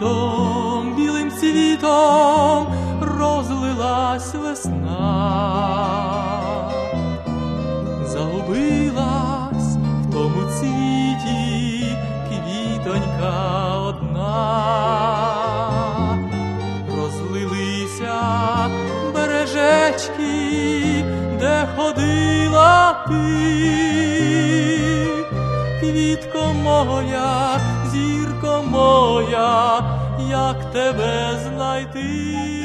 цвітом, білим цвітом розлилась весна. Загубилась в тому цвіті квітонька одна. Розлилися бережечки, де ходила ти. Квітко моя, зірко моя, як тебе знайти?